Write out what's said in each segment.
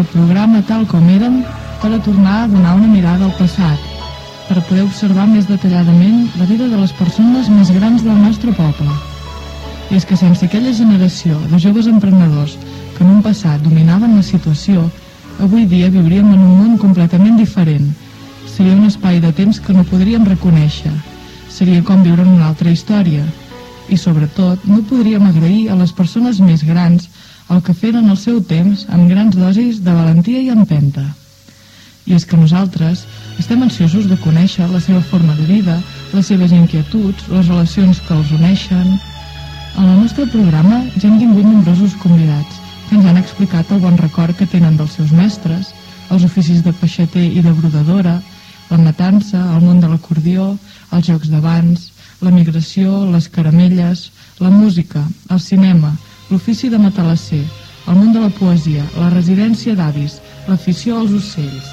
el programa Tal com érem per a tornar a donar una mirada al passat, per a poder observar més detalladament la vida de les persones més grans del nostre poble. I és que sense aquella generació de joves emprenedors que en un passat dominaven la situació, avui dia viuríem en un món completament diferent. Seria un espai de temps que no podríem reconèixer. Seria com viure en una altra història. I sobretot no podríem agrair a les persones més grans el que feren el seu temps amb grans dosis de valentia i empenta. I és que nosaltres estem ansiosos de conèixer la seva forma de vida, les seves inquietuds, les relacions que els uneixen. En el nostre programa ja hem tingut nombrosos convidats que ens han explicat el bon record que tenen dels seus mestres, els oficis de peixater i de brodadora, la matança, el món de l'acordió, els jocs d'abans, la migració, les caramelles, la música, el cinema, l'ofici de matalasser, el món de la poesia, la residència d'avis, l'afició als ocells.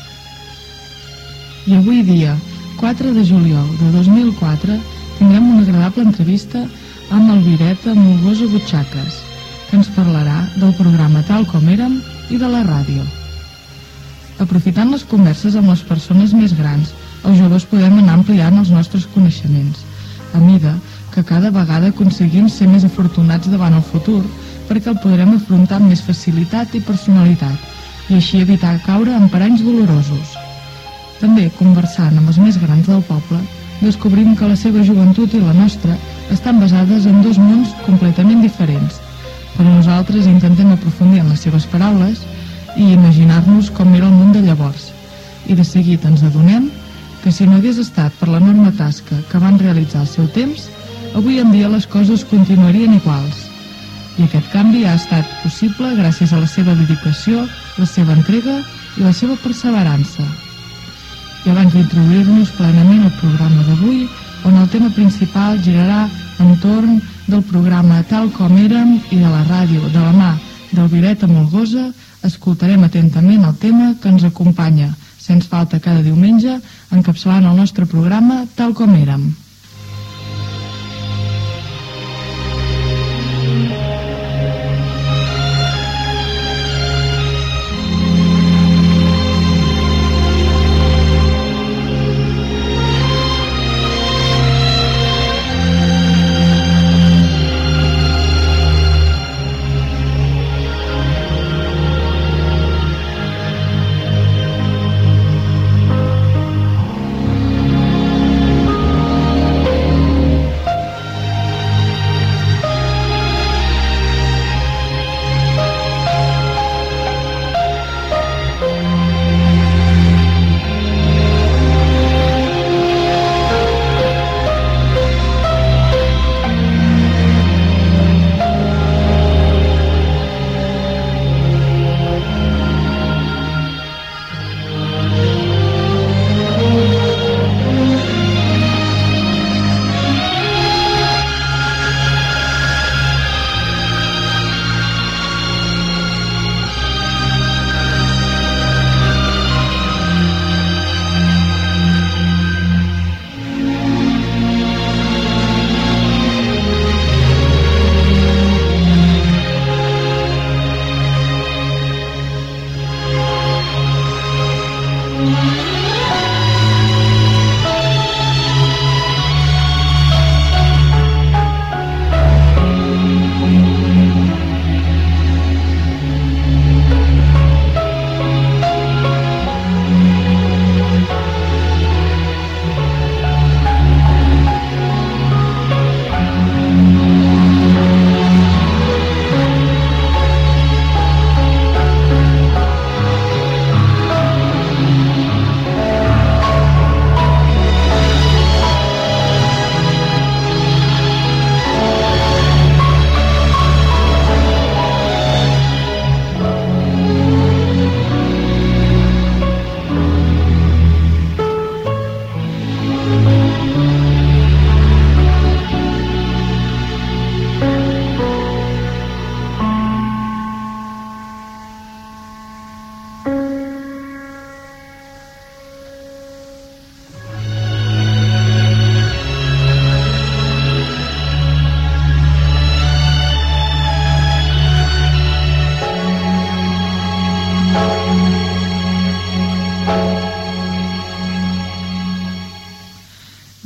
I avui dia, 4 de juliol de 2004, tindrem una agradable entrevista amb Elvireta Molgosa Butxaques, que ens parlarà del programa Tal com érem i de la ràdio. Aprofitant les converses amb les persones més grans, els joves podem anar ampliant els nostres coneixements, a mida que cada vegada aconseguim ser més afortunats davant el futur, perquè el podrem afrontar amb més facilitat i personalitat, i així evitar caure en paranys dolorosos. També, conversant amb els més grans del poble, descobrim que la seva joventut i la nostra estan basades en dos mons completament diferents, però nosaltres intentem aprofundir en les seves paraules i imaginar-nos com era el món de llavors. I de seguit ens adonem que si no hagués estat per l'enorme tasca que van realitzar al seu temps, avui en dia les coses continuarien iguals. I aquest canvi ha estat possible gràcies a la seva dedicació, la seva entrega i la seva perseverança. I abans d'introduir-nos plenament al programa d'avui, on el tema principal girarà entorn del programa Tal com érem i de la ràdio de la mà d'Elvireta Molgosa, escoltarem atentament el tema que ens acompanya, sens falta cada diumenge, encapçalant el nostre programa Tal com érem.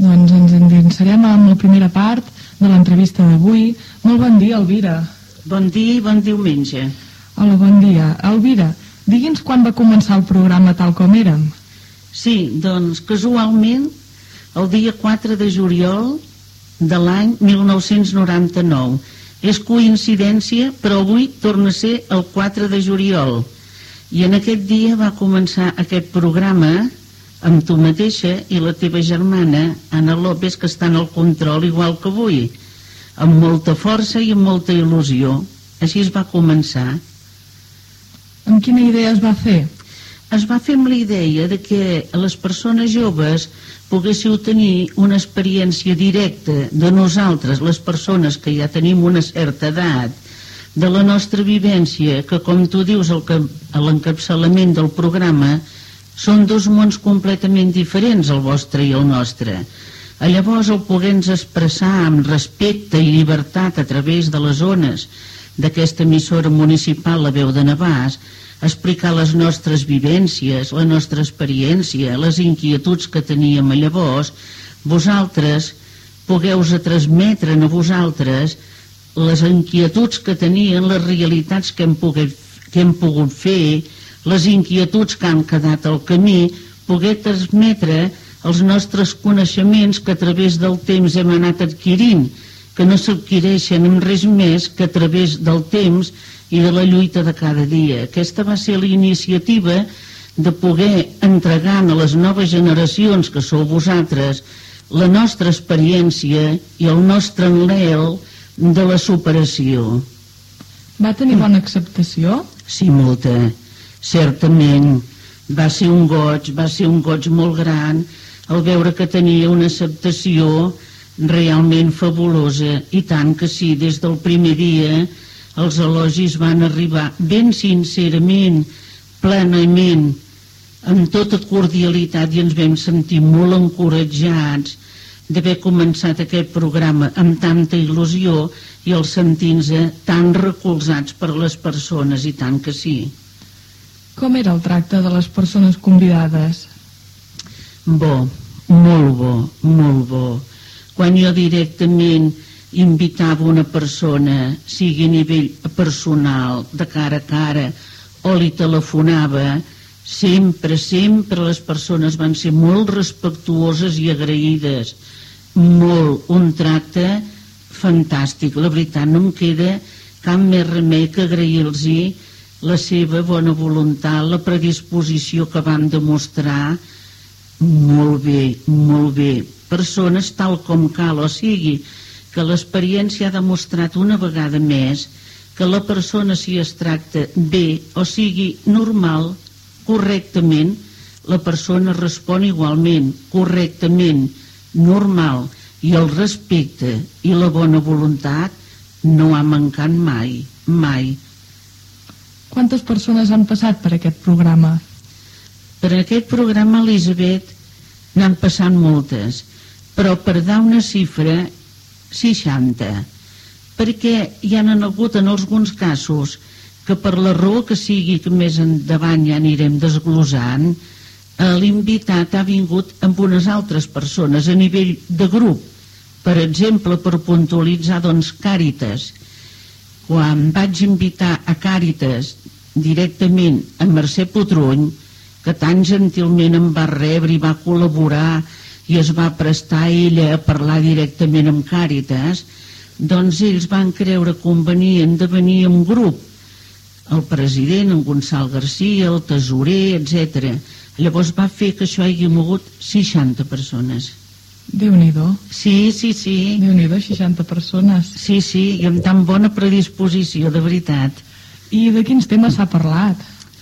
Doncs ens endinsarem amb la primera part de l'entrevista d'avui. Molt bon dia, Elvira. Bon dia i bon diumenge. Hola, bon dia. Elvira, digui'ns quan va començar el programa Tal com érem. Sí, doncs casualment el dia 4 de juliol de l'any 1999. És coincidència, però avui torna a ser el 4 de juliol. I en aquest dia va començar aquest programa amb tu mateixa i la teva germana, Anna López, que està en el control igual que avui, amb molta força i amb molta il·lusió. Així es va començar. Amb quina idea es va fer? Es va fer amb la idea de que les persones joves poguéssiu tenir una experiència directa de nosaltres, les persones que ja tenim una certa edat, de la nostra vivència, que com tu dius a l'encapçalament del programa, són dos mons completament diferents, el vostre i el nostre. Llavors el poder-nos expressar amb respecte i llibertat a través de les ones d'aquesta emissora municipal, la Veu de Navàs, explicar les nostres vivències, la nostra experiència, les inquietuds que teníem llavors, vosaltres pugueu transmetre a vosaltres les inquietuds que tenien, les realitats que hem pogut fer, les inquietuds que han quedat al camí, poder transmetre els nostres coneixements que a través del temps hem anat adquirint, que no s'adquireixen amb res més que a través del temps i de la lluita de cada dia. Aquesta va ser la iniciativa de poder entregar a les noves generacions, que sou vosaltres, la nostra experiència i el nostre anhel de la superació. Va tenir bona acceptació? Sí, molta. Certament. Va ser un goig molt gran al veure que tenia una acceptació realment fabulosa, i tant que sí, des del primer dia els elogis van arribar ben sincerament, plenament, amb tota cordialitat, i ens vam sentir molt encoratjats d'haver començat aquest programa amb tanta il·lusió i el sentint-nos tan recolzats per les persones, i tant que sí. Com era el tracte de les persones convidades? Bo, molt bo, molt bo. Quan jo directament invitava una persona, sigui a nivell personal, de cara a cara, o li telefonava, sempre les persones van ser molt respectuoses i agraïdes. Molt, un tracte fantàstic. La veritat, no em queda cap més remei que agrair-los la seva bona voluntat, la predisposició que van demostrar. Molt bé, molt bé. Persones tal com cal, o sigui, que l'experiència ha demostrat una vegada més que la persona, si es tracta bé, o sigui, normal, correctament, la persona respon igualment, correctament, normal, i el respecte i la bona voluntat no ha mancat mai, mai. Quantes persones han passat per aquest programa? Per aquest programa, Elisabet, n'han passat moltes, però per dar una xifra, 60, perquè hi han hagut en alguns casos que per la raó que sigui, que més endavant ja anirem desglosant, l'invitat ha vingut amb unes altres persones a nivell de grup. Per exemple, per puntualitzar, doncs, Càritas. Quan vaig invitar a Càritas directament a Mercè Potruny, que tan gentilment em va rebre i va col·laborar i es va prestar ella a parlar directament amb Càritas, doncs ells van creure convenient de venir en grup. El president, en Gonçal Garcia, el tesorer, etc. Llavors va fer que això hagi mogut 60 persones. Déu-n'hi-do. Sí. Déu-n'hi-do, 60 persones. Sí, i amb tan bona predisposició, de veritat. I de quins temes s'ha parlat?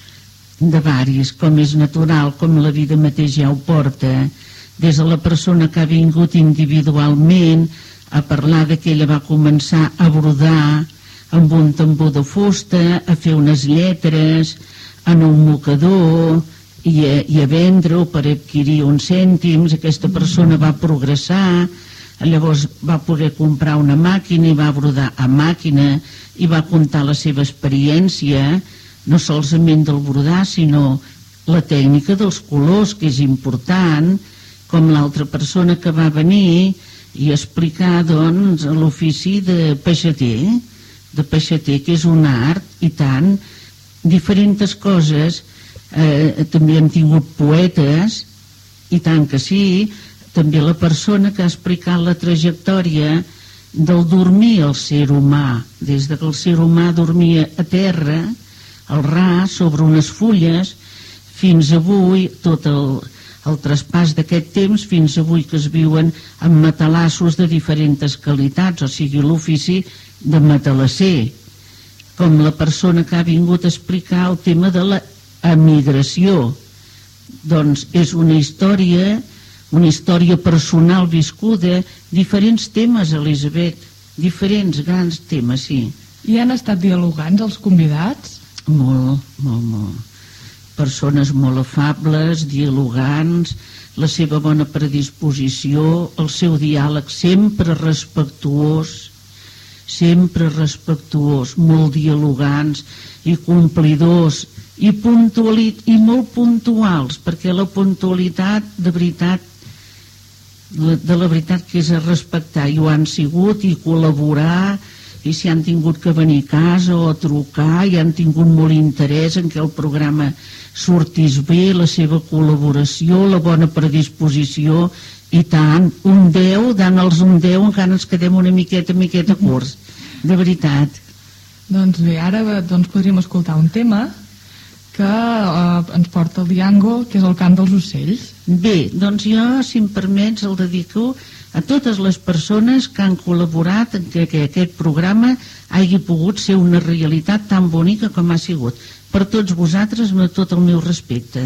De varis, com és natural, com la vida mateix ja ho porta, des de la persona que ha vingut individualment a parlar de que ella va començar a brodar amb un tambor de fusta, a fer unes lletres, en un mocador i a vendre-ho per adquirir uns cèntims. Aquesta persona va progressar, llavors va poder comprar una màquina i va brodar a màquina i va contar la seva experiència, no solament del brodar, sinó la tècnica dels colors, que és important, com l'altra persona que va venir i explicar, doncs, l'ofici de peixater, que és un art, i tant, diferents coses. També hem tingut poetes, i tant que sí, també la persona que ha explicat la trajectòria del dormir el ser humà, des que el ser humà dormia a terra, al ras, sobre unes fulles, fins avui, tot el traspàs d'aquest temps, fins avui que es viuen amb matalassos de diferents qualitats, o sigui, l'ofici de matalasser, com la persona que ha vingut a explicar el tema de la emigració. Doncs és una història personal viscuda, diferents temes, Elisabet, diferents grans temes, sí. I han estat dialogants els convidats? Molt. Persones molt afables, dialogants, la seva bona predisposició, el seu diàleg sempre respectuós, molt dialogants i complidors i molt puntuals, perquè la puntualitat de la veritat que és a respectar, i ho han sigut, i col·laborar, i si han tingut que venir a casa o a trucar, i han tingut molt interès en que el programa sortís bé, la seva col·laboració, la bona predisposició, i tant, un 10, dant-los un 10 encara ens quedem una miqueta curts, de veritat. Doncs bé, ara podríem escoltar un tema que ens porta el Diango, que és el cant dels ocells. Bé, doncs jo, si em permets, el dedico a totes les persones que han col·laborat en que aquest programa hagi pogut ser una realitat tan bonica com ha sigut. Per tots vosaltres, amb tot el meu respecte.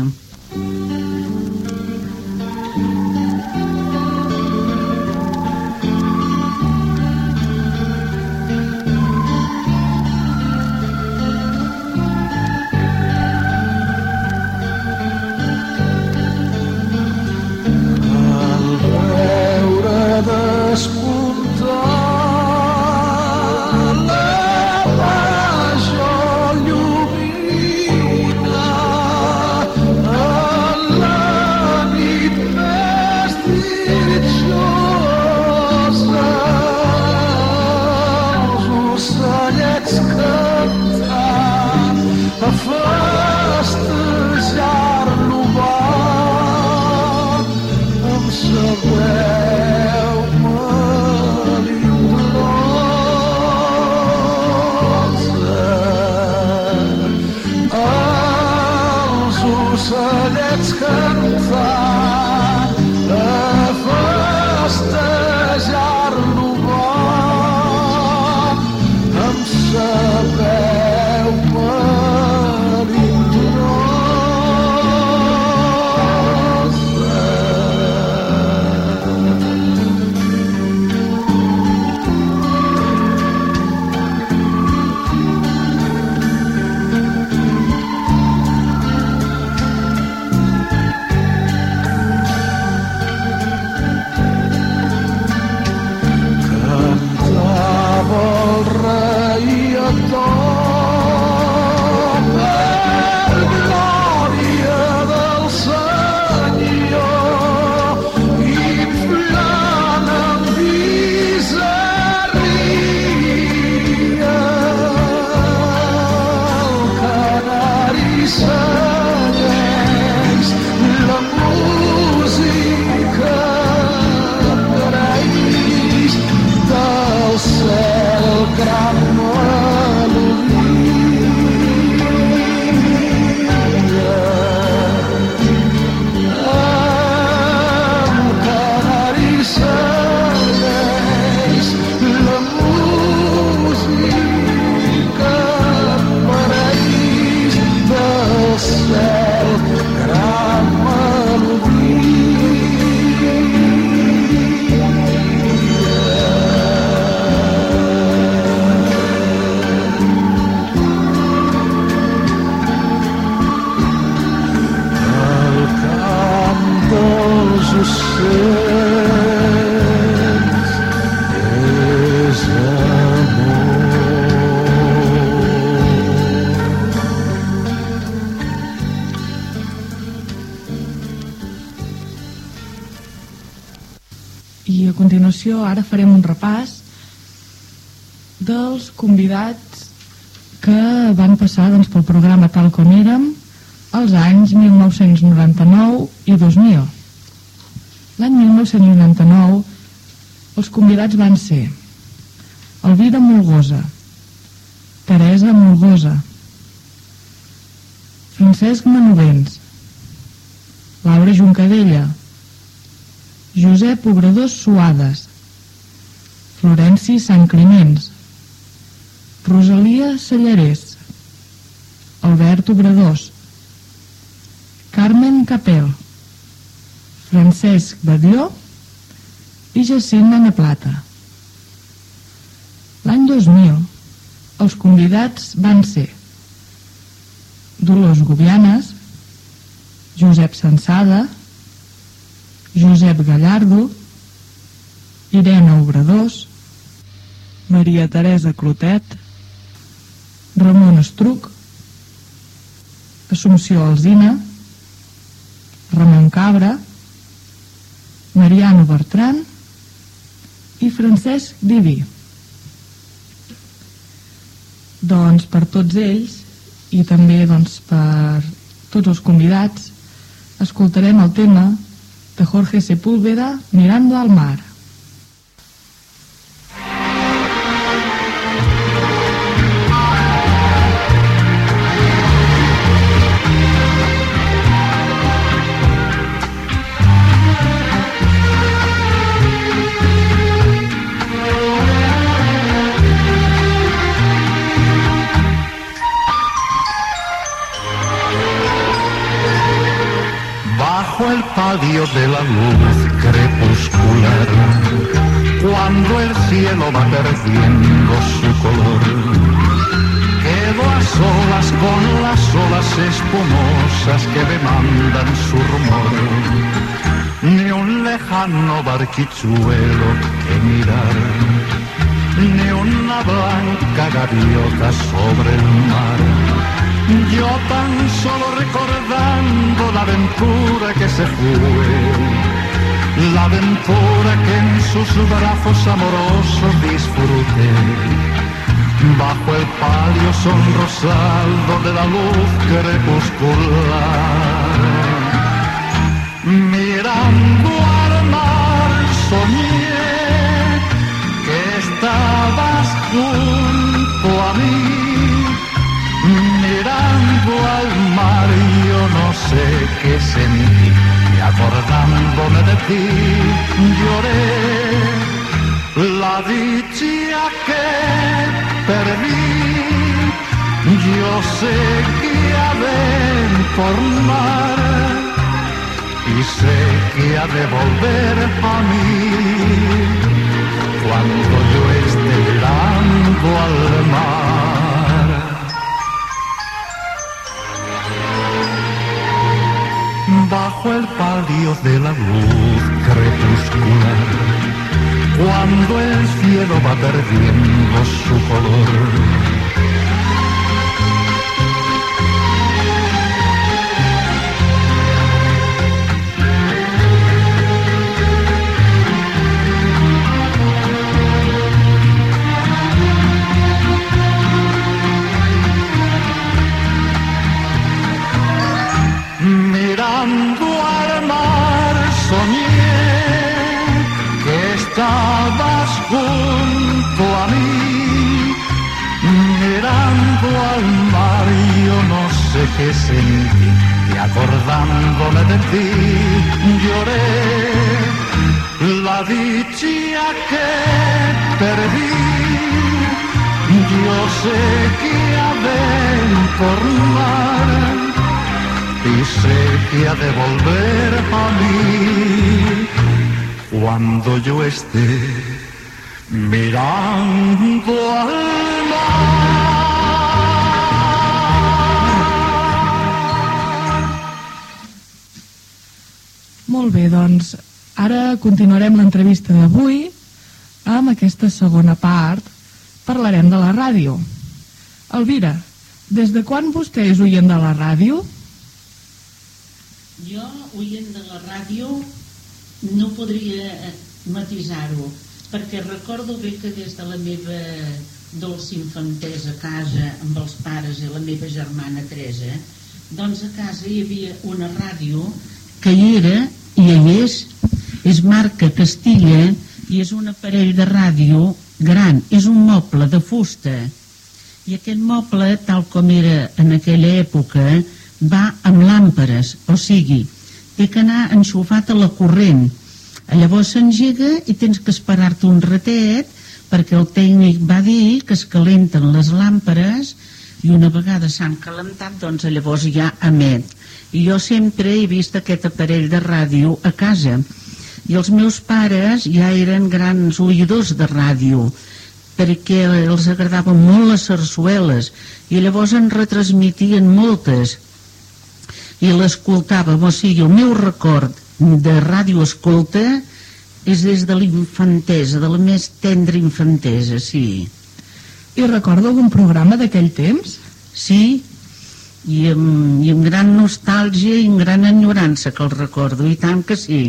I a continuació ara farem un repàs dels convidats que van passar pel programa Tal com érem als anys 1999 i 2000. L'any 1999 els convidats van ser Elvira Molgosa, Teresa Molgosa, Francesc Manovens, Laura Juncadella, Josep Obradors Suades, Florenci Sant Climenç, Rosalia Sallarès, Albert Obradors, Carmen Capel, Francesc Batlló i Jacint Nanaplata. L'any 2000 els convidats van ser Dolors Gubianes, Josep Sansada, Josep Gallardo, Irene Obradors, Maria Teresa Clotet, Ramon Estruc, Assumpció Alsina, Ramon Cabra, Mariano Bertran i Francesc Diví. Doncs per tots ells i també per tots els convidats escoltarem el tema de Jorge Sepúlveda, Mirando al mar. Bajo el palio de la luz crepuscular, cuando el cielo va perdiendo su color, quedo a solas con las olas espumosas que demandan su rumor. Ni un lejano barquichuelo que mirar, ni una blanca gaviota sobre el mar. Yo tan solo recordando la aventura que se fue, la aventura que en sus brazos amorosos disfruté, bajo el palio sonrosado de la luz crepuscular. Mirando al mar soñé que estabas junto a mí. Mirando al mar yo no sé qué sentí, y acordándome de ti lloré la dicha que perdí. Yo seguía por mar y sé que ha de volver a mí cuando yo esté mirando al mar. Bajo el palio de la luz crepuscular, cuando el cielo va perdiendo su color, mirando al mar soñé que estabas junto a mí. Mirando al mar yo no sé qué sentí, y acordándome de ti lloré la dicha que perdí. Yo sé que ha de tornar y sé que ha de volver a mí cuando yo esté mirando al mar. Molt bé, doncs ara continuarem l'entrevista d'avui. Amb aquesta segona part parlarem de la ràdio. Elvira, des de quan vostè és oient de la ràdio? Jo, oient de la ràdio, no podria matisar-ho, perquè recordo bé que des de la meva dolça infantesa a casa amb els pares i la meva germana Teresa, doncs a casa hi havia una ràdio que hi era i hi és marca Castilla i és un aparell de ràdio gran, és un moble de fusta i aquest moble, tal com era en aquella època, va amb làmperes, o sigui, té que anar enxufat a la corrent. Llavors s'engega i tens que esperar-te un ratet perquè el tècnic va dir que es calenten les làmperes i una vegada s'han calentat, doncs llavors ja emet. I jo sempre he vist aquest aparell de ràdio a casa. I els meus pares ja eren grans oïdors de ràdio, perquè els agradaven molt les sarsueles i llavors en retransmitien moltes i l'escoltàvem. O sigui, el meu record de ràdio escolta és des de l'infantesa, de la més tendra infantesa, sí. I recorda algun programa d'aquell temps? Sí, i amb gran nostàlgia i amb gran enyorança que el recordo, i tant que sí.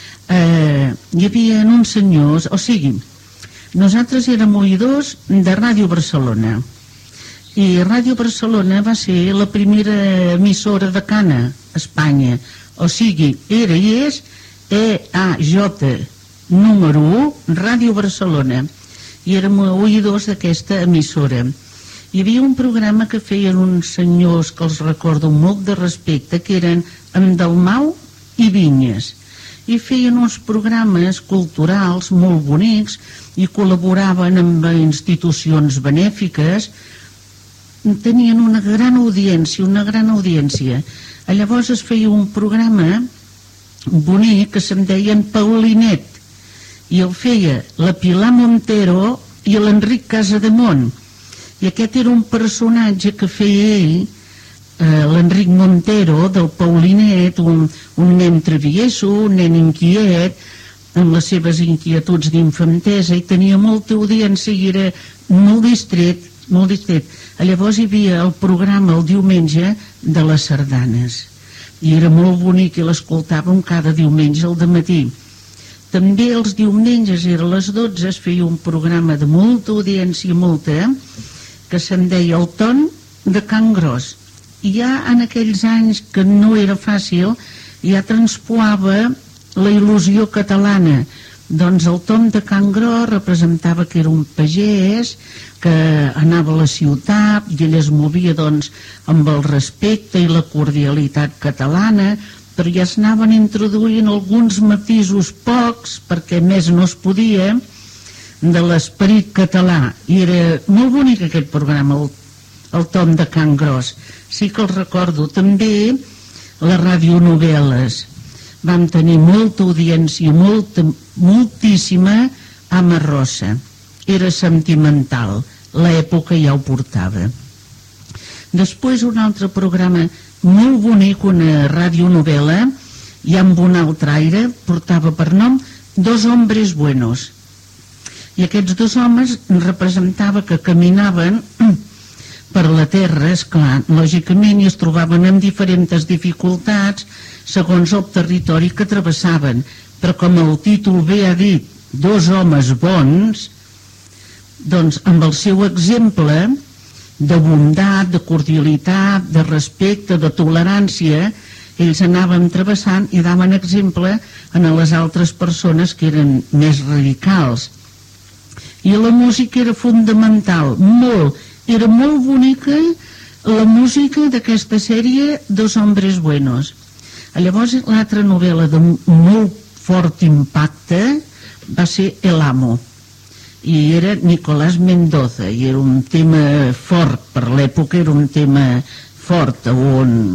Hi havia uns senyors, o sigui, nosaltres érem oïdors de Ràdio Barcelona i Ràdio Barcelona va ser la primera emissora de cana a Espanya, o sigui, era i és EAJ número 1, Ràdio Barcelona, i érem oïdors d'aquesta emissora. Hi havia un programa que feien uns senyors que els recordo molt de respecte, que eren en Dalmau i Vinyes, i feien uns programes culturals molt bonics i col·laboraven amb institucions benèfiques, tenien una gran audiència. Llavors es feia un programa bonic que se'n deien Paulinet i el feia la Pilar Montero i l'Enric Casademont, i aquest era un personatge que feia ell, l'Enric Montero, del Paulinet, un nen travieso, un nen inquiet, amb les seves inquietuds d'infantesa, i tenia molta audiència i era molt distret, molt distret. Llavors hi havia el programa el diumenge de les sardanes, i era molt bonic i l'escoltàvem cada diumenge al dematí. També els diumenges, era a les 12, es feia un programa de molta audiència, molta, que se'n deia El Ton de Can Gros. I ja en aquells anys que no era fàcil, ja transpoava la il·lusió catalana. Doncs el Tom de Can Gros representava que era un pagès que anava a la ciutat i ell es movia doncs amb el respecte i la cordialitat catalana, però ja s'anaven introduint alguns matisos pocs, perquè més no es podia, de l'esperit català. I era molt bonic aquest programa, el Tom de Can Gros. Sí que el recordo. També les radionovel·les. Vam tenir molta audiència, moltíssima, Ama Rosa. Era sentimental. L'època ja ho portava. Després un altre programa molt bonic, una radionovel·la, ja amb un altre aire, portava per nom Dos hombres buenos. I aquests dos homes representava que caminaven per la terra, esclar, lògicament, i es trobaven amb diferents dificultats segons el territori que travessaven, però com el títol bé ha dit, dos homes bons, doncs amb el seu exemple de bondat, de cordialitat, de respecte, de tolerància, ells anaven travessant i daven exemple a les altres persones que eren més radicals. I la música era fundamental, molt. Era molt bonica la música d'aquesta sèrie Dos hombres buenos. Llavors l'altra novel·la de molt fort impacte va ser El amo, i era Nicolás Mendoza, i era un tema fort per l'època, era un tema fort on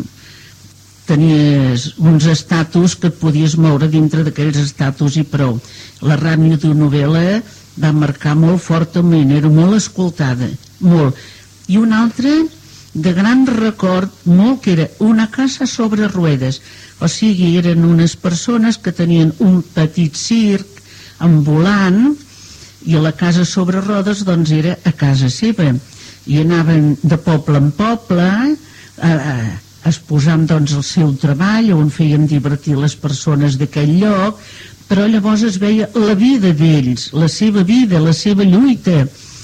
tenies uns estatus que et podies moure dintre d'aquells estatus i prou. La radionovel·la va marcar molt fortament, era molt escoltada, molt. I una altra de gran record, molt, que era Una casa sobre ruedes, o sigui, eren unes persones que tenien un petit circ ambulant i la casa sobre rodes doncs era a casa seva, i anaven de poble en poble exposant doncs el seu treball, on feien divertir les persones d'aquell lloc, però llavors es veia la vida d'ells, la seva vida, la seva lluita,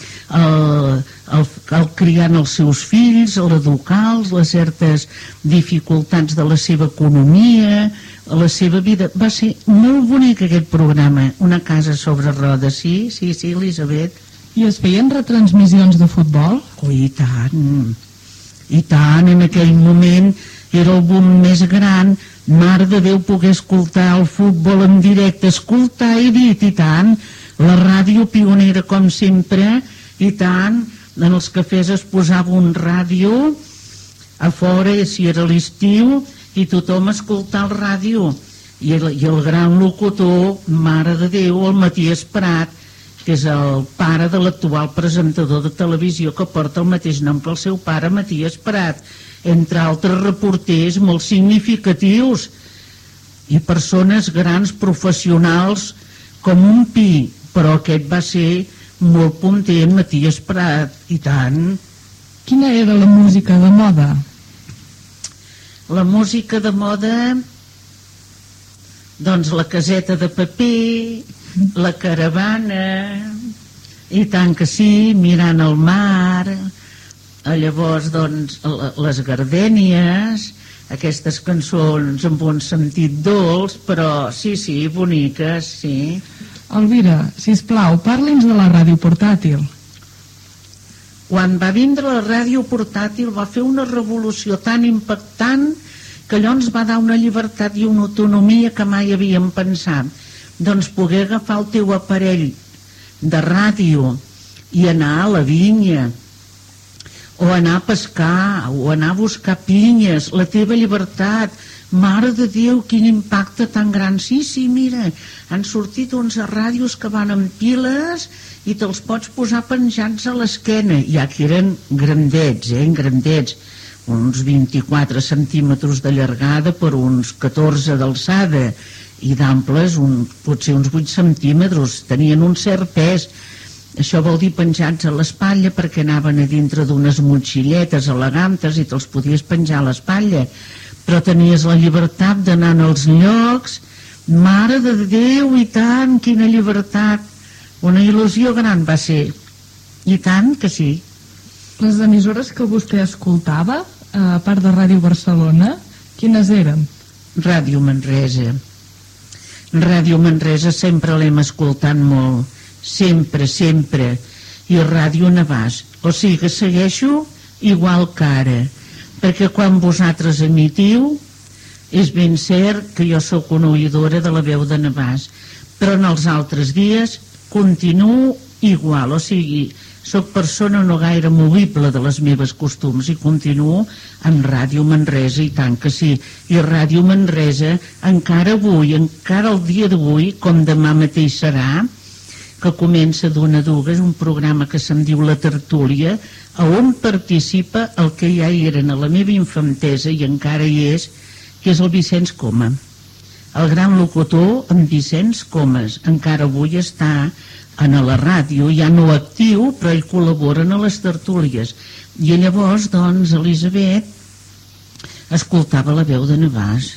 el criant els seus fills, l'educar-los, les certes dificultats de la seva economia, la seva vida. Va ser molt bonic aquest programa, Una casa sobre rodes. Sí, Elisabet. I es feien retransmissions de futbol? Oh, i tant, en aquell moment era el boom més gran. Mare de Déu, poder escoltar el futbol en directe, escoltar, he dit, i tant, la ràdio pionera com sempre, i tant, en els cafès es posava un ràdio a fora, si era l'estiu, i tothom escoltar el ràdio, i el gran locutor, mare de Déu, el Matías Prat, que és el pare de l'actual presentador de televisió que porta el mateix nom que el seu pare, Matías Prat, entre altres reporters molt significatius i persones grans, professionals com un pi, però aquest va ser molt puntent, Matías Prat, i tant. Quina era la música de moda? La música de moda, doncs la caseta de paper, la caravana, i tant que sí, mirant el mar, llavors doncs les gardènies, aquestes cançons amb un sentit dolç, però sí, boniques, sí. Elvira, sisplau, parli'ns de la ràdio portàtil. Quan va vindre la ràdio portàtil va fer una revolució tan impactant que allò ens va dar una llibertat i una autonomia que mai havíem pensat. Doncs poder agafar el teu aparell de ràdio i anar a la vinya, o anar a pescar, o anar a buscar pinyes, la teva llibertat. Mare de Déu, quin impacte tan gran. Sí, mira, han sortit uns ràdios que van amb piles i te'ls pots posar penjats a l'esquena, ja que eren grandets, grandets, uns 24 centímetres de llargada per uns 14 d'alçada, i d'amples potser uns 8 centímetres, tenien un cert pes. Això vol dir penjats a l'espatlla, perquè anaven a dintre d'unes motxilletes elegantes i te'ls podies penjar a l'espatlla, però tenies la llibertat d'anar als llocs. Mare de Déu, i tant, quina llibertat, una il·lusió gran va ser, i tant que sí. Les emissores que vostè escoltava, a part de Ràdio Barcelona, quines eren? Ràdio Manresa. Ràdio Manresa sempre l'hem escoltat molt, sempre, i Ràdio Navàs. O sigui que segueixo igual que ara, perquè quan vosaltres emitiu és ben cert que jo sóc una oïdora de la veu de Navàs, però en els altres dies continuo igual, o sigui, sóc persona no gaire movible de les meves costums i continuo en Ràdio Manresa, i tant que sí. I Ràdio Manresa encara avui, encara el dia d'avui, com demà mateix serà, que comença d'una a dues, un programa que se'n diu La Tertúlia, on participa el que ja eren a la meva infantesa i encara hi és, que és el Vicenç Coma. El gran locutor, en Vicenç Comas, encara avui està a la ràdio, ja no actiu, però ell col·labora a les tertúlies. I llavors, doncs, Elisabet escoltava la veu de Navàs.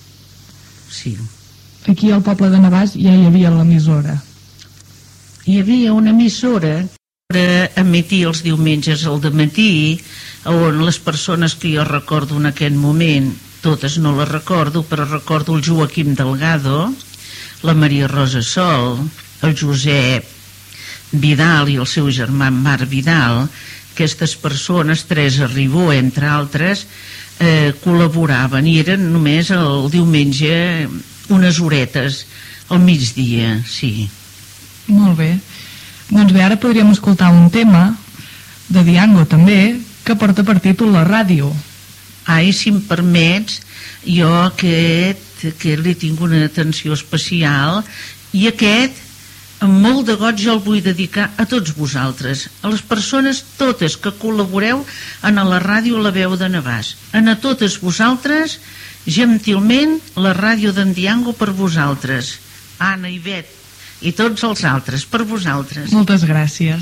Sí. Aquí al poble de Navàs ja hi havia l'emissora. Hi havia una emissora per emitir els diumenges al dematí, on les persones que jo recordo en aquest moment, totes no les recordo, però recordo el Joaquim Delgado, la Maria Rosa Sol, el Josep Vidal i el seu germà Marc Vidal. Aquestes persones, Teresa Ribó, entre altres, col·laboraven i eren només el diumenge unes horetes al migdia, sí. Molt bé. Doncs bé, ara podríem escoltar un tema de Diango també, que porta per títol La Ràdio. Ai, si em permets, jo que li tinc una atenció especial, i aquest, amb molt de goig, jo el vull dedicar a tots vosaltres, a les persones totes que col·laboreu en la ràdio La Veu de Navàs. A totes vosaltres, gentilment, la ràdio d'en Diango per vosaltres. Anna i Bet i tots els altres, per vosaltres. Moltes gràcies.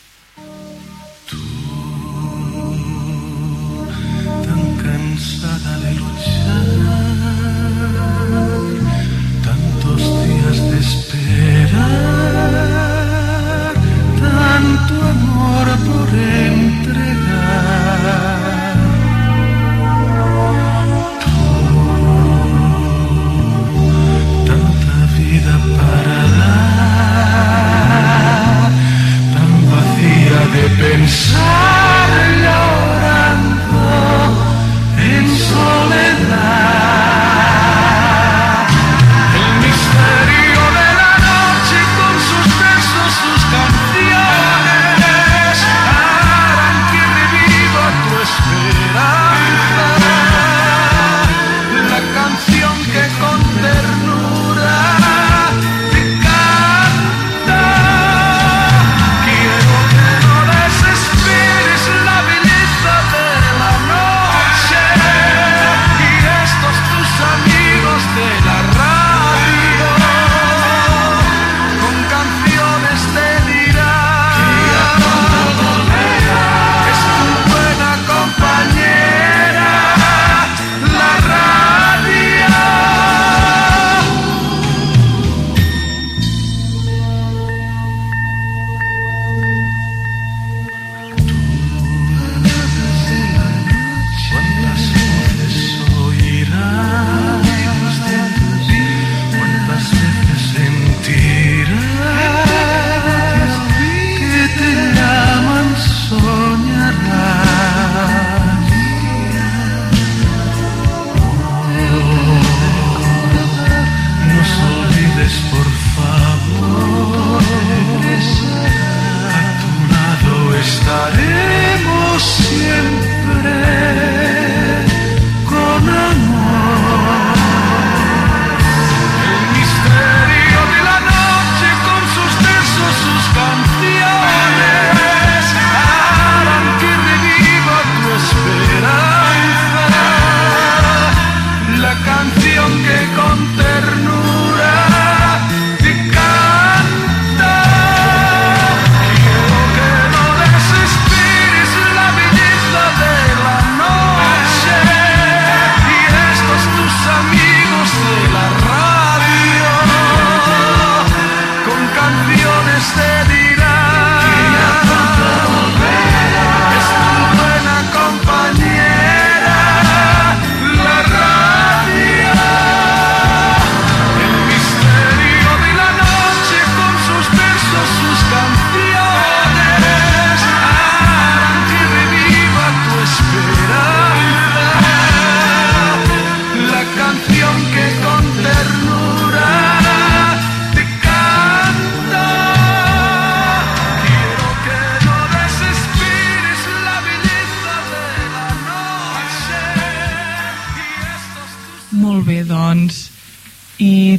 Tu, tan cansada de luchar, tantos días de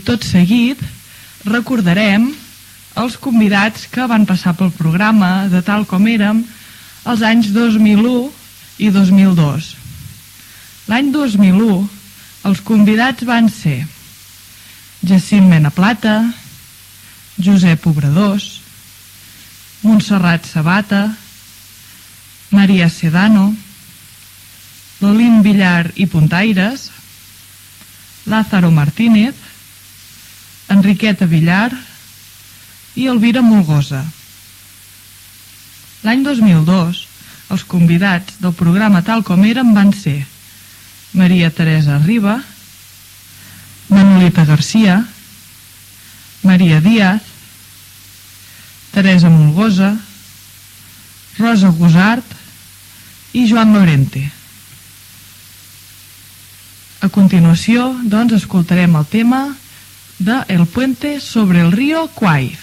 tot seguit recordarem els convidats que van passar pel programa de Tal com érem els anys 2001 i 2002. L'any 2001 els convidats van ser Jacint Mena Plata, Josep Obradors, Montserrat Sabata, Maria Sedano, Lolín Villar i Puntaires, Lázaro Martínez, Enriqueta Villar i Elvira Molgosa. L'any 2002, els convidats del programa Tal com érem van ser Maria Teresa Riba, Manolita Garcia, Maria Díaz, Teresa Molgosa, Rosa Gusart i Joan Lorente. A continuació, doncs, escoltarem el tema de El puente sobre el río Kwai.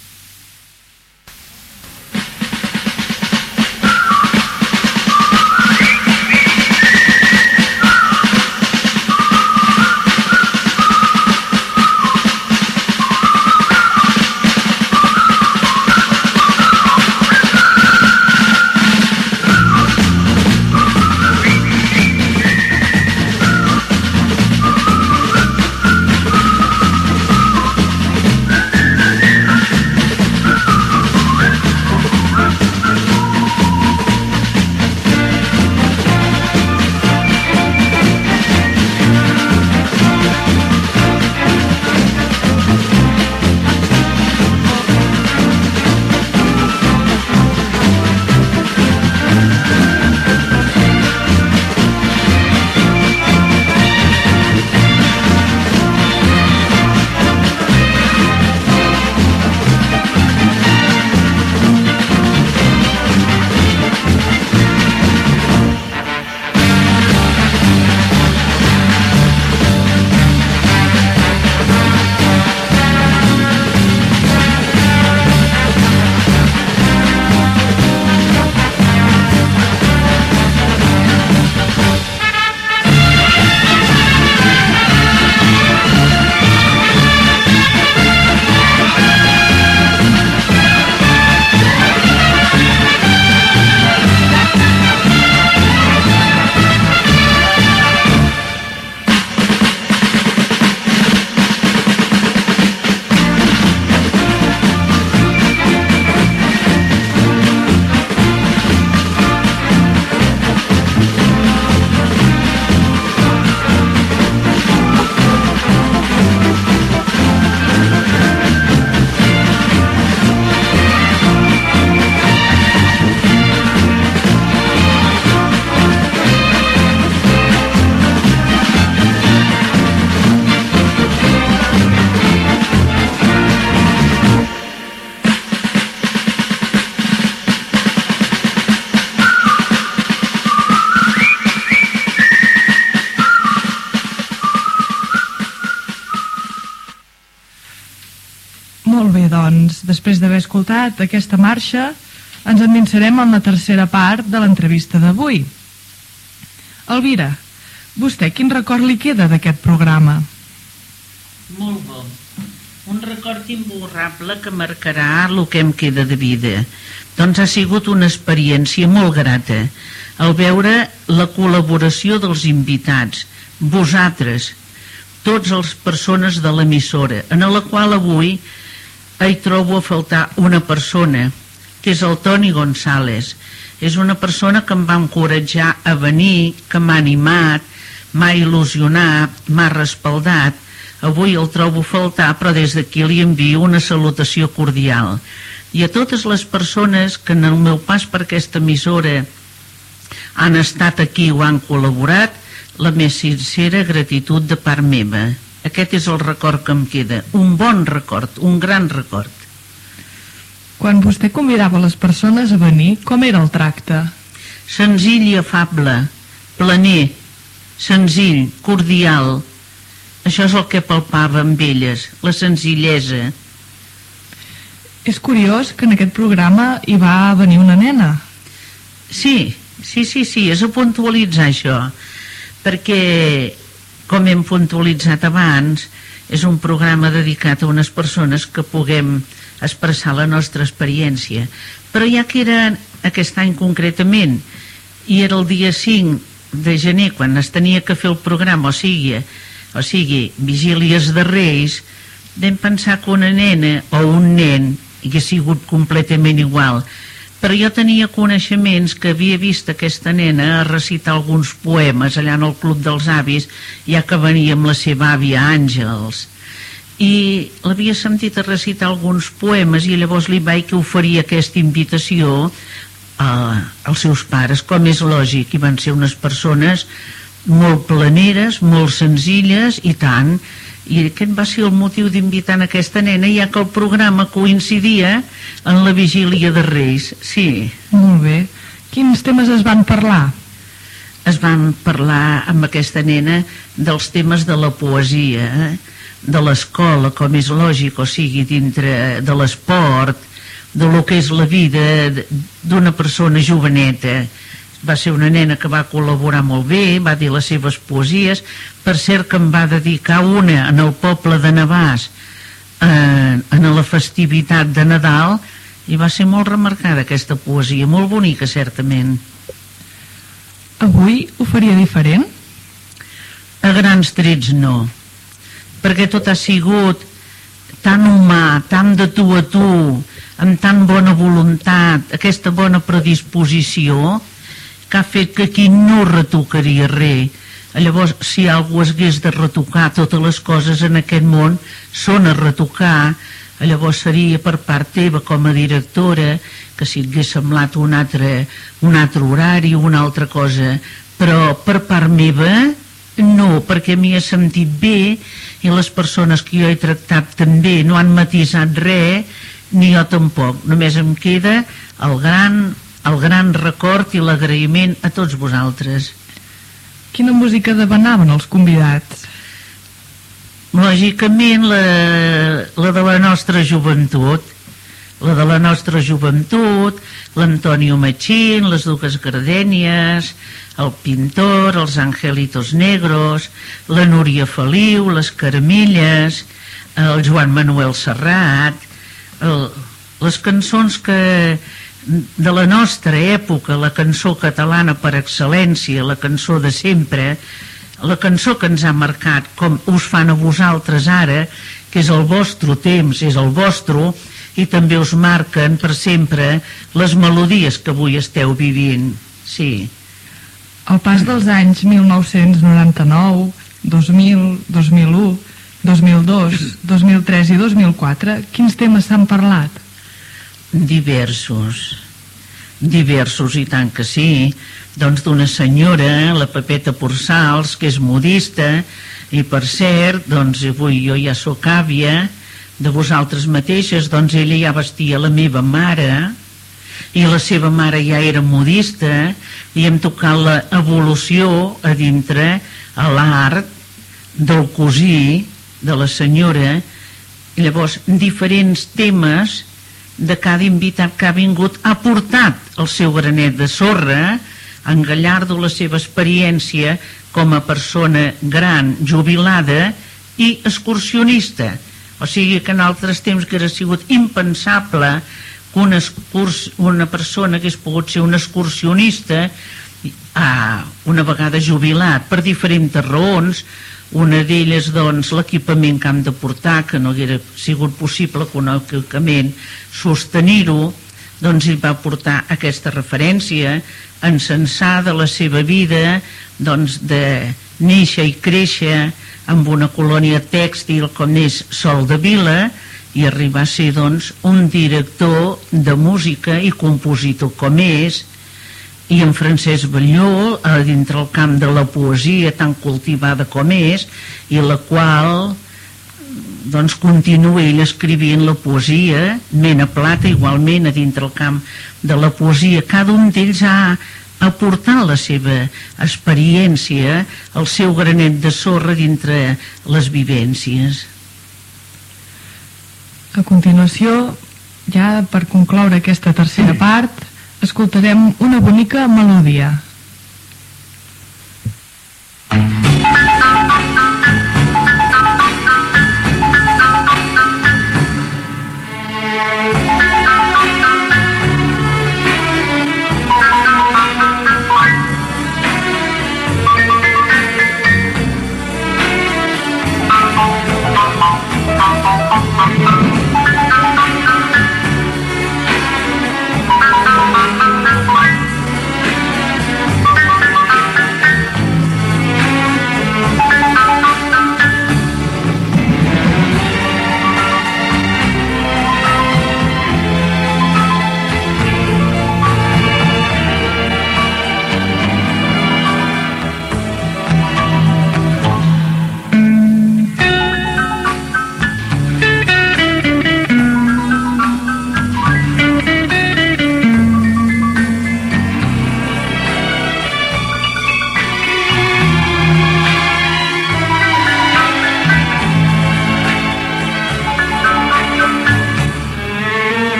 Molt bé, doncs, després d'haver escoltat aquesta marxa, ens endinsarem en la tercera part de l'entrevista d'avui. Elvira, vostè quin record li queda d'aquest programa? Molt bo. Un record imborrable que marcarà el que em queda de vida. Doncs ha sigut una experiència molt grata al veure la col·laboració dels invitats, vosaltres, tots les persones de l'emissora, en la qual avui hi trobo a faltar una persona, que és el Toni González. És una persona que em va encoratjar a venir, que m'ha animat, m'ha il·lusionat, m'ha respaldat. Avui el trobo a faltar, però des d'aquí li envio una salutació cordial. I a totes les persones que en el meu pas per aquesta emissora han estat aquí o han col·laborat, la més sincera gratitud de part meva. Aquest és el record que em queda, un bon record, un gran record. Quan vostè convidava les persones a venir, com era el tracte? Senzill i afable, planer, senzill, cordial. Això és el que palpava amb elles, la senzillesa. És curiós que en aquest programa hi va venir una nena. Sí, és a puntualitzar això, perquè, com hem puntualitzat abans, és un programa dedicat a unes persones que puguem expressar la nostra experiència. Però ja que era aquest any concretament, i era el dia 5 de gener quan es tenia que fer el programa, o sigui Vigílies de Reis, vam pensar que una nena o un nen hagués sigut completament igual. Però jo tenia coneixements que havia vist aquesta nena a recitar alguns poemes allà en el Club dels Avis, ja que venia amb la seva àvia Àngels, i l'havia sentit a recitar alguns poemes, i llavors li vaig oferir aquesta invitació als seus pares, com és lògic, i van ser unes persones molt planeres, molt senzilles, i tant, i aquest va ser el motiu d'invitar aquesta nena, ja que el programa coincidia en la Vigília de Reis. Sí. Molt bé. Quins temes es van parlar? Es van parlar amb aquesta nena dels temes de la poesia, de l'escola, com és lògic, o sigui, dintre de l'esport, de lo que és la vida d'una persona joveneta. Va ser una nena que va col·laborar molt bé, va dir les seves poesies. Per cert, que em va dedicar una en el poble de Navàs, en la festivitat de Nadal, i va ser molt remarcada aquesta poesia, molt bonica, certament. Avui ho faria diferent? A grans trets no, perquè tot ha sigut tan humà, tan de tu a tu, amb tan bona voluntat, aquesta bona predisposició, que ha fet que aquí no retocaria res. Llavors, si algú es hagués de retocar, totes les coses en aquest món són a retocar, llavors seria per part teva com a directora, que si et hagués semblat un altre horari, una altra cosa, però per part meva no, perquè m'hi he sentit bé, i les persones que jo he tractat també no han matisat res, ni jo tampoc. Només em queda el gran record i l'agraïment a tots vosaltres. Quina música demanaven els convidats? Lògicament la de la nostra joventut, l'Antonio Machín, les Duques Gardènies, el Pintor, els Angelitos Negros, la Núria Feliu, les Caramelles, el Joan Manuel Serrat, les cançons de la nostra època, la cançó catalana per excel·lència, la cançó de sempre, la cançó que ens ha marcat, com us fan a vosaltres ara, que és el vostre temps, és el vostre, i també us marquen per sempre les melodies que avui esteu vivint. Sí. Al pas dels anys 1999, 2000, 2001, 2002, 2003 i 2004, quins temes s'han parlat? Diversos, i tant que sí. Doncs d'una senyora, la Pepeta Porçals, que és modista, i per cert, doncs avui jo ja sóc àvia de vosaltres mateixes, doncs ella ja vestia la meva mare, i la seva mare ja era modista, i hem tocat l'evolució a dintre a l'art del cosí de la senyora. Llavors, diferents temes de cada invitat que ha vingut ha portat el seu granet de sorra, en gallardo la seva experiència com a persona gran, jubilada i excursionista. O sigui que en altres temps que hauria sigut impensable que una persona hagués pogut ser un excursionista una vegada jubilat, per diferents raons. Una d'elles, doncs, l'equipament que hem de portar, que no hauria sigut possible econòmicament sostenir-ho, doncs ell va portar aquesta referència, encensar de la seva vida, doncs, de néixer i créixer amb una colònia tèxtil com és Sol de Vila, i arribar a ser, doncs, un director de música i compositor com és, i en Francesc Balló, dintre el camp de la poesia tan cultivada com és, i la qual doncs continua ell escrivint la poesia, Mena Plata igualment a dintre el camp de la poesia. Cada un d'ells ha aportat la seva experiència, el seu granet de sorra dintre les vivències. A continuació, ja per concloure aquesta tercera part, escoltarem una bonica melodia.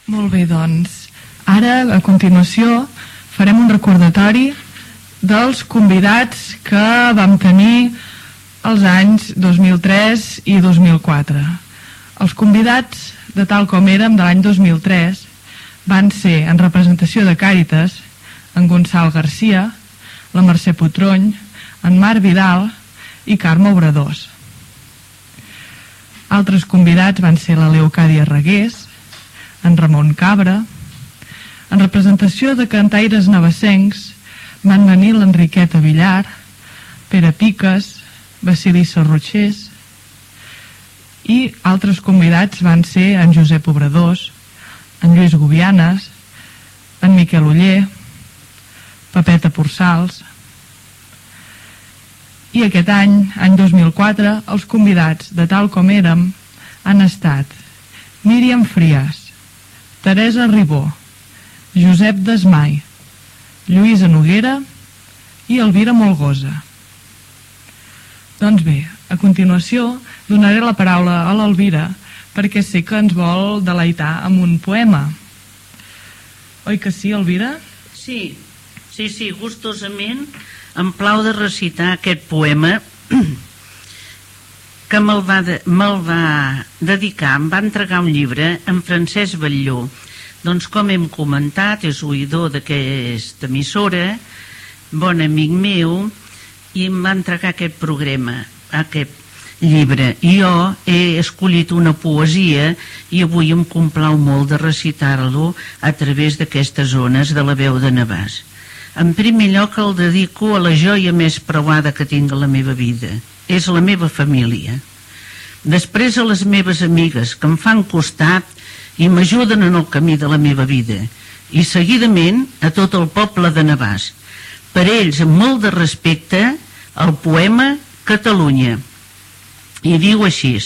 Molt bé, doncs, ara, a continuació, farem un recordatori dels convidats que vam tenir els anys 2003 i 2004. Els convidats, de Tal com érem, de l'any 2003, van ser, en representació de Càritas, en Gonçal Garcia, la Mercè Putrony, en Marc Vidal i Carme Obradors. Altres convidats van ser la Leocàdia Regués, en Ramon Cabra. En representació de cantaires navassencs van venir l'Enriqueta Villar, Pere Piques, Basili Sarrotxés, i altres convidats van ser en Josep Obradors, en Lluís Gubianes, en Miquel Oller, Pepeta Porçals. I aquest any, any 2004, els convidats de Tal com érem han estat Míriam Frias, Teresa Ribó, Josep Desmai, Lluïsa Noguera i Elvira Molgosa. Doncs bé, a continuació donaré la paraula a l'Elvira perquè sé que ens vol deleitar amb un poema. Oi que sí, Elvira? Sí, gustosament em plau de recitar aquest poema que me'l va dedicar, em va entregar un llibre en Francesc Batlló. Doncs com hem comentat, és oïdor d'aquesta emissora, bon amic meu, i em va entregar aquest programa, aquest llibre. I jo he escollit una poesia i avui em complau molt de recitar-lo a través d'aquestes ones de la veu de Navàs. En primer lloc el dedico a la joia més preuada que tinc a la meva vida. És la meva família. Després a les meves amigues que em fan costat i m'ajuden en el camí de la meva vida. I seguidament a tot el poble de Navàs. Per ells, amb molt de respecte, el poema Catalunya. I diu així: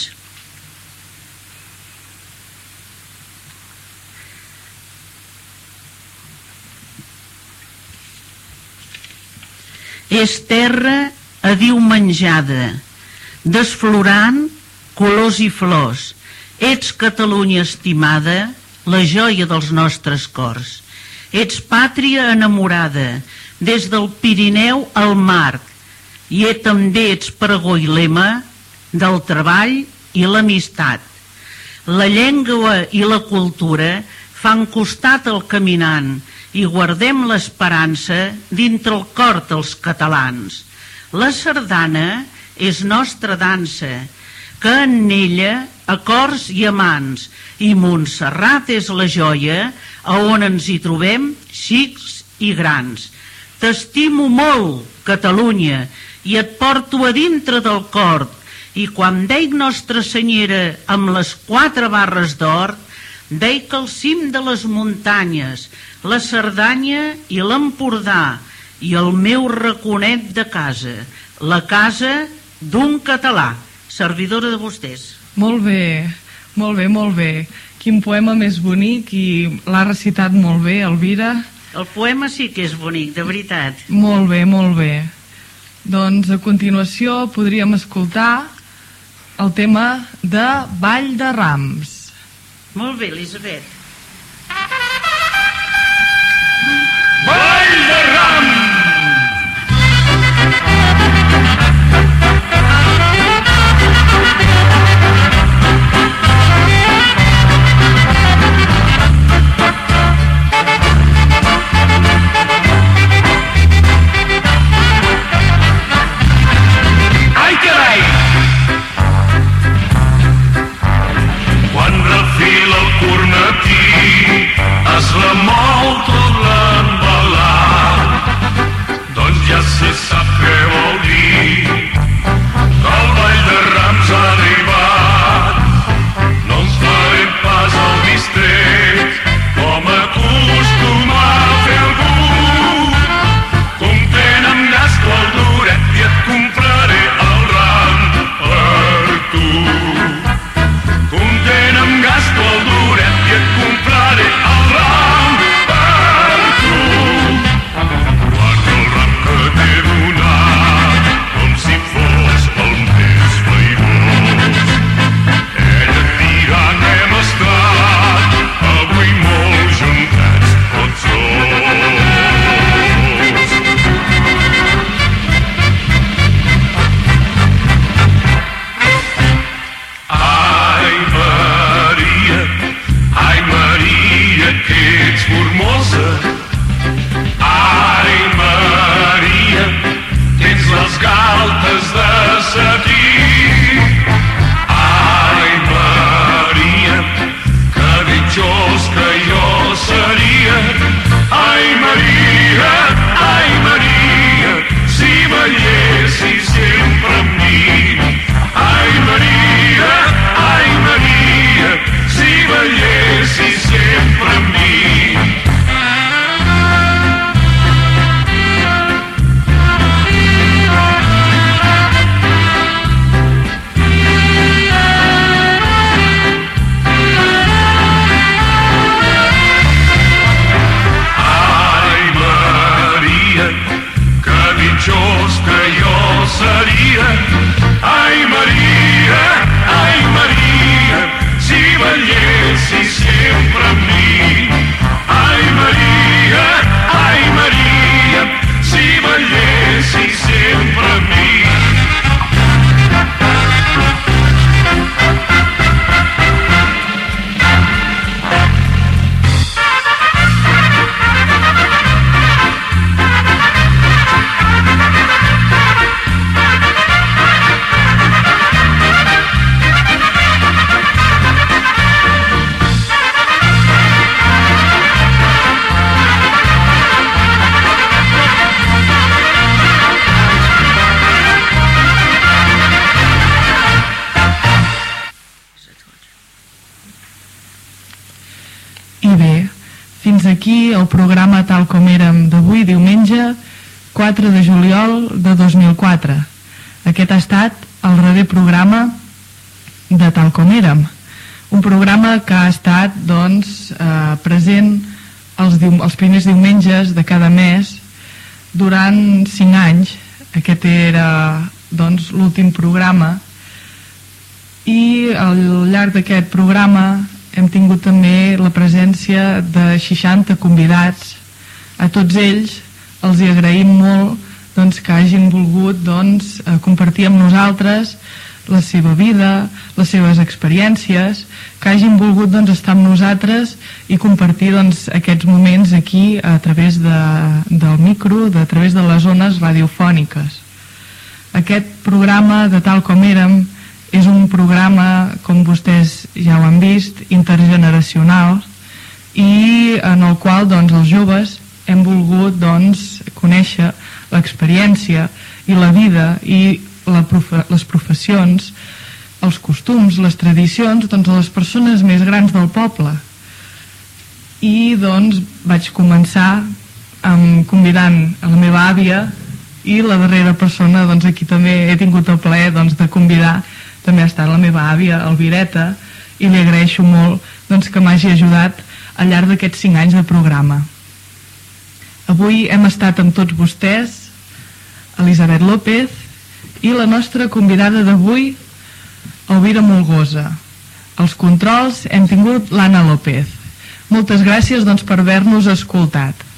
és terra a Déu menjada, desflorant colors i flors. Ets Catalunya estimada, la joia dels nostres cors. Ets pàtria enamorada, des del Pirineu al Mar, i també ets pregó i lema del treball i l'amistat. La llengua i la cultura fan costat al caminant i guardem l'esperança dintre el cor dels catalans. La sardana és nostra dansa, que en ella acords i amants, i Montserrat és la joia a on ens hi trobem xics i grans. T'estimo molt, Catalunya, i et porto a dintre del cor, i quan deic Nostra Senyera amb les 4 barres d'or, deic al cim de les muntanyes, la Cerdanya i l'Empordà, i el meu raconet de casa, la casa d'un català, servidora de vostès. Molt bé, molt bé, molt bé. Quin poema més bonic, i l'ha recitat molt bé, Elvira. El poema sí que és bonic, de veritat. Molt bé, molt bé. Doncs a continuació podríem escoltar el tema de Vall de Rams. Molt bé, Elisabet. Vall de Rams! Ai, carai! Quan refila el cornetí Fins aquí el programa Tal com érem d'avui, diumenge 4 de juliol de 2004. Aquest ha estat el darrer programa de Tal com érem. Un programa que ha estat present els primers diumenges de cada mes durant 5 anys. Aquest era l'últim programa, i al llarg d'aquest programa hem tingut també la presència de 60 convidats. A tots ells els hi agraïm molt que hagin volgut compartir amb nosaltres la seva vida, les seves experiències, que hagin volgut estar amb nosaltres i compartir aquests moments aquí a través del micro, a través de les ones radiofòniques. Aquest programa de Tal com érem és un programa, com vostès ja ho han vist, intergeneracional, i en el qual els joves hem volgut conèixer l'experiència i la vida i les professions, els costums, les tradicions de les persones més grans del poble. I vaig començar convidant a la meva àvia, i la darrera persona aquí també he tingut el plaer de convidar també ha estat la meva àvia, Elvireta, i li agraeixo molt que m'hagi ajudat al llarg d'aquests 5 anys de programa. Avui hem estat amb tots vostès, Elisabet López, i la nostra convidada d'avui, Elvira Molgosa. Als controls hem tingut l'Anna López. Moltes gràcies per haver-nos escoltat.